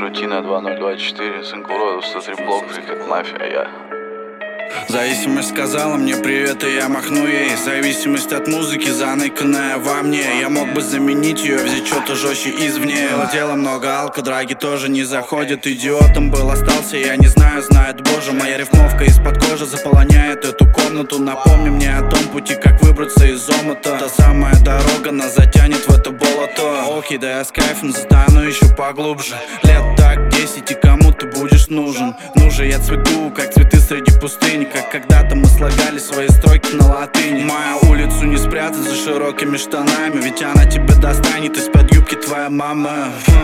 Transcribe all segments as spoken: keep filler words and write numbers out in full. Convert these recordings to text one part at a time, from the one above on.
Рутина два ноль два четыре, сын уродов, сто три блок, как мафия, я. Зависимость сказала мне привет, и я махну ей. Зависимость от музыки, заныканная во мне. Я мог бы заменить ее, взять что-то жестче извне. Дело много алко, драги тоже не заходят. Идиотом был, остался, я не знаю, знает Боже. Моя рифмовка из-под кожи заполоняет эту комнату. Напомни мне о том пути, как выбраться из омута. Та самая дорога нас затянет в это болото. Окей, да я с кайфом застану еще поглубже. Лет так десять, и кому ты будешь нужен? Ну же я цвету, как цветы среди пустыни. Как когда-то мы слагали свои строки на латыни. Мою улицу не спрятать за широкими штанами, ведь она тебя достанет из-под юбки твоя мама.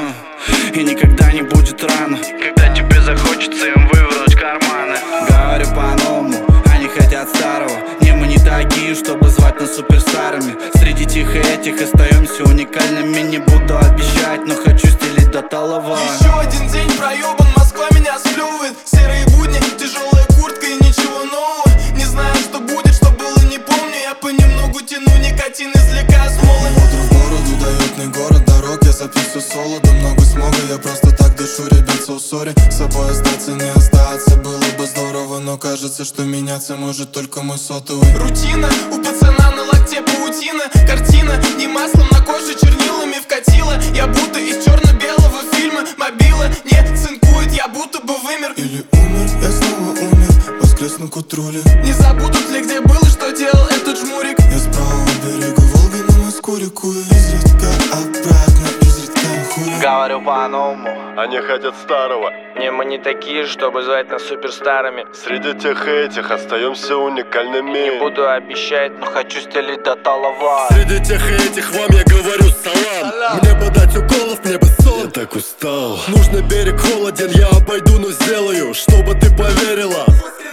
И никогда не будет рано, когда тебе захочется им вывернуть карманы. Говорю по-новому, они хотят старого. Не, мы не такие, чтобы звать нас суперстарами. Среди тех и этих остаемся уникальными. Не буду обещать, но хочу стелить до талого. Еще один день проебан, Москва меня сплюет. Серые будни, тяжелая куртка и ничего нового. Не знаю, что будет, что было, не помню. Я понемногу тяну никотин, извлекаю смолы. Утро в городу, уютный город дорог. Я записываю соло, да много смога. Я просто так дышу, ребят, so sorry. С собой остаться, не остаться, было бы здорово. Но кажется, что меняться может только мой сотовый. Рутина, у пацана на локте паутина. Картина, не маслом на коже, чернилами вкатила. Я будто из черно-белого фильма. Мобила не цинкует, я будто бы вымер. Или умер, я снова умер, воскресну к утру ли. Не забудут ли, где был и что делал этот жмурик. Я с правого берега Волги на Москву реку. Изредка обратно, изредка хуй. Говорю по-новому, они хотят старого. Не, мы не такие, чтобы звать нас суперстарами. Среди тех и этих остаемся уникальными. Не буду обещать, но хочу стелить до талого. Среди тех и этих вам я говорю салам, салам. Мне подать уколов, мне бы сон. Я так устал. Нужный берег холоден, я обойду, но сделаю, чтобы ты поверила.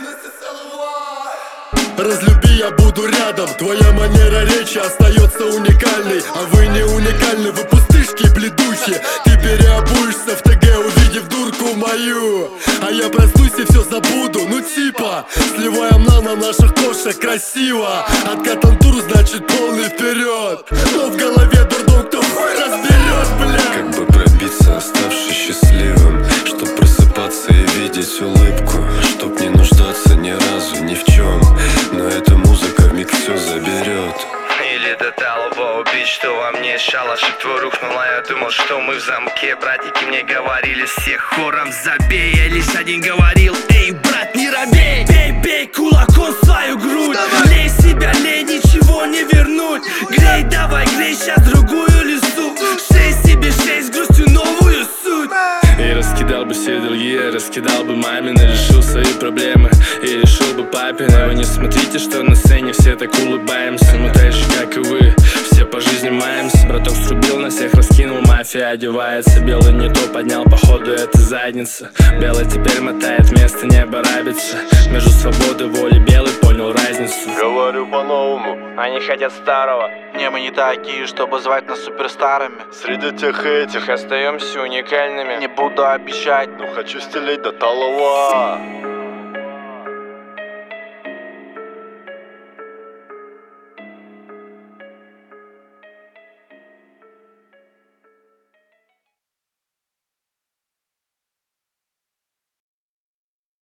Разлюби, я буду рядом. Твоя манера речи остается уникальной. А вы не уникальны, вы пустышки бледущие. Ты переобуешься в ТГ, увидев дурку мою. А я проснусь и все забуду, ну типа сливаем на наших кошек красиво. Откатан тур, значит полный вперед. Но в голове дурдом, кто хуй разберет, бля. Как бы пробиться, оставшись счастливым, чтоб просыпаться и видеть улыбку, чтоб не нуждаться ни разу ни в чем. Но эта музыка вмиг все заберет. Или до талого убить, что во мне шалашик твой рухнула. Я думал, что мы в замке. Братики мне говорили всех хором забей. Я лишь один говорил, эй, брат, не робей. Бей, бей кулаком свою грудь. Лей себя, лей, ничего не вернуть. Грей, давай, грей, сейчас другую листу. Шей себе, шей, с грустью новую суть. И раскидал бы все другие, раскидал бы мамины. Решил свои проблемы и решил бы папины. Вы не смотрите, что на сцене все так улыбаемся. Мы так же, как и вы, все по жизни маемся. Браток срубил, на всех раскинул, мафия одевается. Белый не то поднял, походу это задница. Белый теперь мотает, вместо неба рабится. Между свободой, волей, белый понял разницу. Говорю по-новому, они хотят старого. не, мы не такие, чтобы звать нас суперстарами. среди тех и этих Остаемся уникальными. Не буду обещать, но хочу стелить до талого.